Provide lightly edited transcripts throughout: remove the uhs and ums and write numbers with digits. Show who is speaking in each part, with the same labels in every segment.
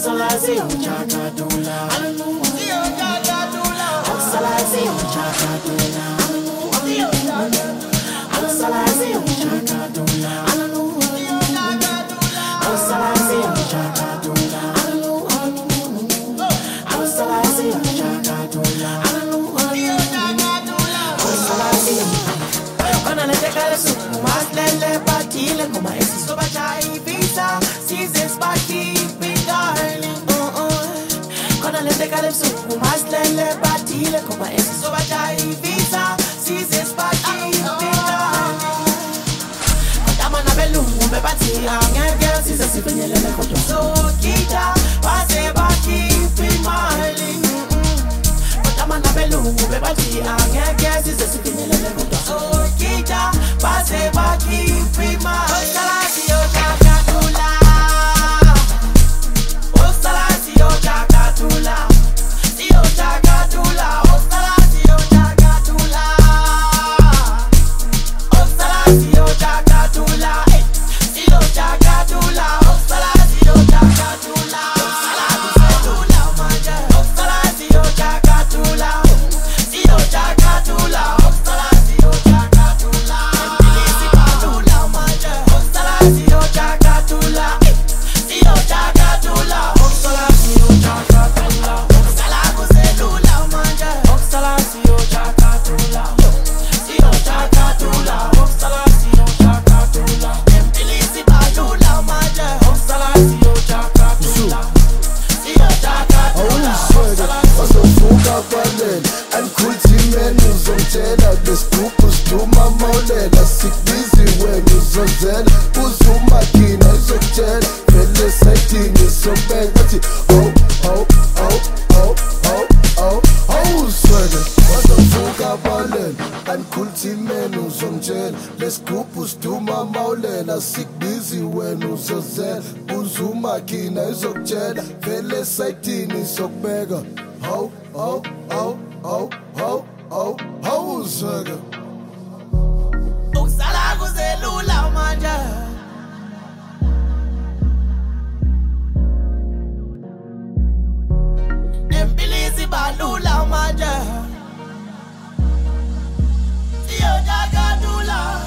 Speaker 1: Oxalazi Ojakatula, Oxalazi Ojakatula, Oxalazi Ojakatula, Oxalazi Ojakatula, Oxalazi Ojakatula, Oxalazi. Gonna let the girls mas lele patile como esse soba chai visa, si zes pati darling. Gonna let the girls mas lele patile como esse soba chai visa, si zes pati darling. Kama na belu me pati angeke si zes finyele le koto so kita pase pati darling. Kama na belu me pati angeke si zes finyele le koto so kita pase pati Oxalazi Ojakatula, Oxalazi Ojakatula, si Ojakatula, Oxalazi Ojakatula, Oxalazi Ojakatula, si Ojakatula, Oxalazi Ojakatula, Oxalazi manja, Oxalazi Ojakatula, si Ojakatula, Oxalazi Ojakatula.
Speaker 2: Sick busy when uzozel uzuma kina izokutshela vele sayithini sokubeka ho uzweke
Speaker 1: Ukusala kuzelula manje Empilisi balula manje Ojakatula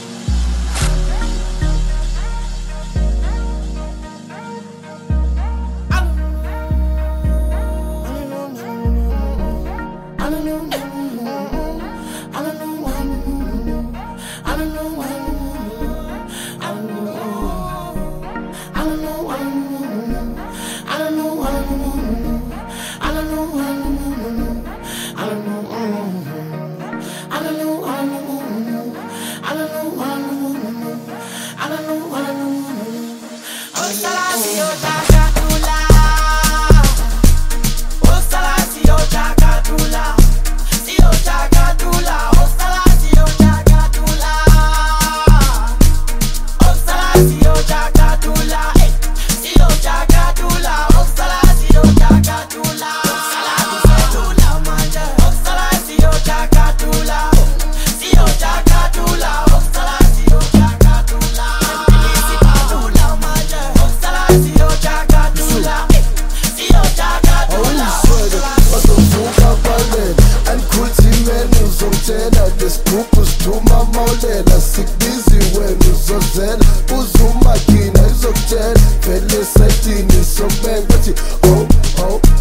Speaker 2: sick busy when uzozel uzuma kina izokutshela vele sayithini sokubeka bathi oh